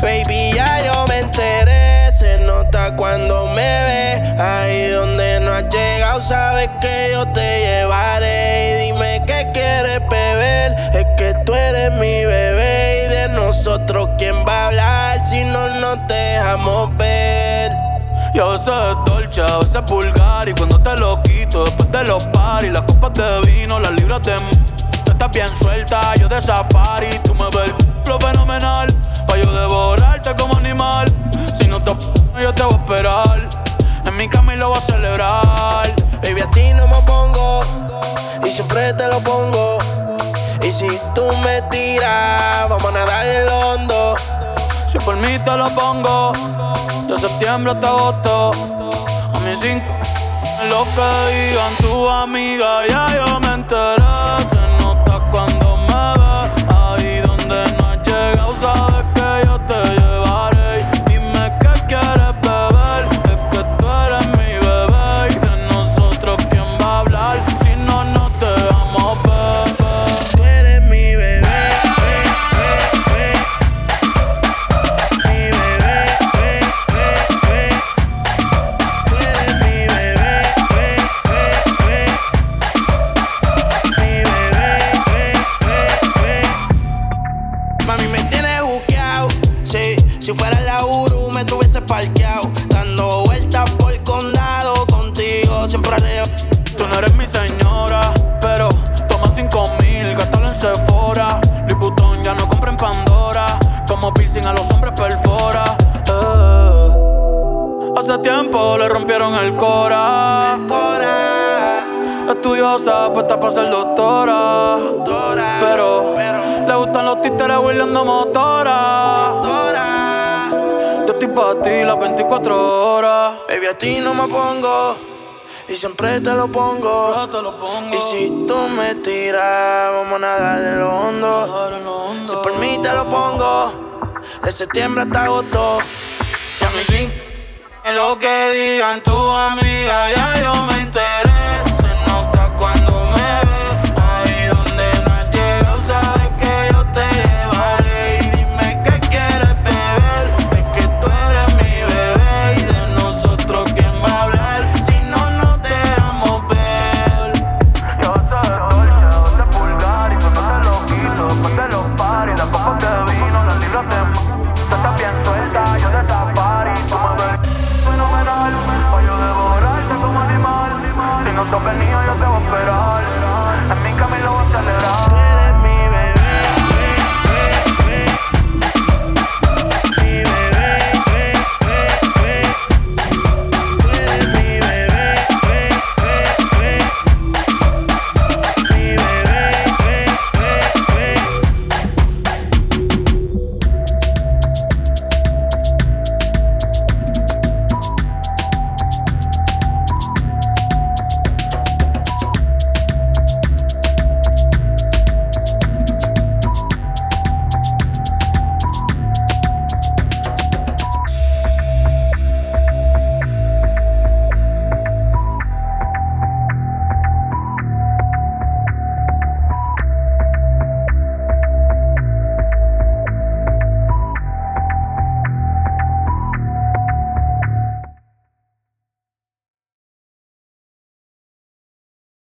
Baby, ya yo me enteré. Se nota cuando me ves. Ahí donde no has llegado, sabes que yo te llevaré. Y dime qué quieres beber. Es que tú eres mi bebé. Y de nosotros, ¿quién va a hablar si no nos dejamos ver? Y a veces es dolce, a veces es vulgar. Y cuando te lo quito, después de los paris, las copas de vino, las libras de tú estás bien suelta, yo de safari. Tú me ves lo fenomenal, pa' yo devorarte como animal. Si no te yo te voy a esperar. En mi cama y lo voy a celebrar. Baby, a ti no me pongo y siempre te lo pongo. Y si tú me tiras, vamos a nadar en lo hondo. Si por mí te lo pongo, de septiembre hasta agosto. A mí sin lo que digan tu amiga, ya yo me enteré. Se nota cuando me ves. Ahí donde no has llegado, sabes que yo te llevaré. Dime qué quieres beber, es que tú eres mi bebé. Y de nosotros, ¿quién va a hablar si no nos dejamos ver? Tú eres mi bebé, mi bebé, tú eres mi bebé, mi bebé. Mami, me tienes buqueado. Sí, si fuera la Uru me tuviese parqueado, dando vueltas por el condado contigo, siempre arreo. Tú no eres mi señora, pero toma 5,000, gástalo en Sephora. Louis Vuitton ya no compra en Pandora. Como piercing a los hombres perfora. Hace tiempo le rompieron el cora. Estudiosa, puesta para ser doctora. Pero le gustan los títeres huirleando motora. Yo estoy pa' ti las 24 horas. Baby, a ti no me pongo y siempre te lo pongo. Yo te lo pongo. Y si tú me tiras, vamos a nadar en lo hondo. Si por mí te lo pongo, de septiembre hasta agosto. Y a mí sí, en lo que digan tu amiga, ya yo me enteré.